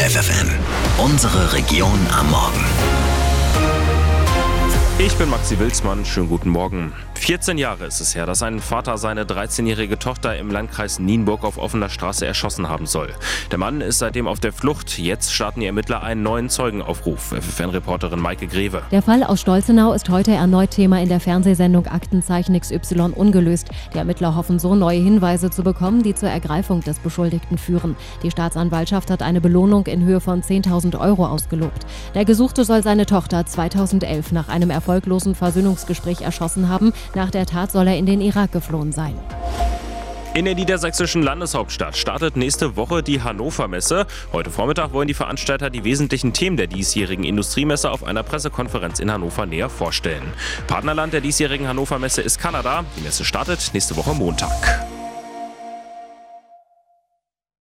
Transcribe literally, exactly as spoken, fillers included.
F F M. Unsere Region am Morgen. Ich bin Maxi Wilsmann, schönen guten Morgen. vierzehn Jahre ist es her, dass ein Vater seine dreizehnjährige Tochter im Landkreis Nienburg auf offener Straße erschossen haben soll. Der Mann ist seitdem auf der Flucht. Jetzt starten die Ermittler einen neuen Zeugenaufruf. F F N-Reporterin Maike Greve. Der Fall aus Stolzenau ist heute erneut Thema in der Fernsehsendung Aktenzeichen X Y ungelöst. Die Ermittler hoffen so, neue Hinweise zu bekommen, die zur Ergreifung des Beschuldigten führen. Die Staatsanwaltschaft hat eine Belohnung in Höhe von zehntausend Euro ausgelobt. Der Gesuchte soll seine Tochter zweitausendelf nach einem erfolglosen Versöhnungsgespräch erschossen haben. Nach der Tat soll er in den Irak geflohen sein. In der niedersächsischen Landeshauptstadt startet nächste Woche die Hannover Messe. Heute Vormittag wollen die Veranstalter die wesentlichen Themen der diesjährigen Industriemesse auf einer Pressekonferenz in Hannover näher vorstellen. Partnerland der diesjährigen Hannover Messe ist Kanada. Die Messe startet nächste Woche Montag.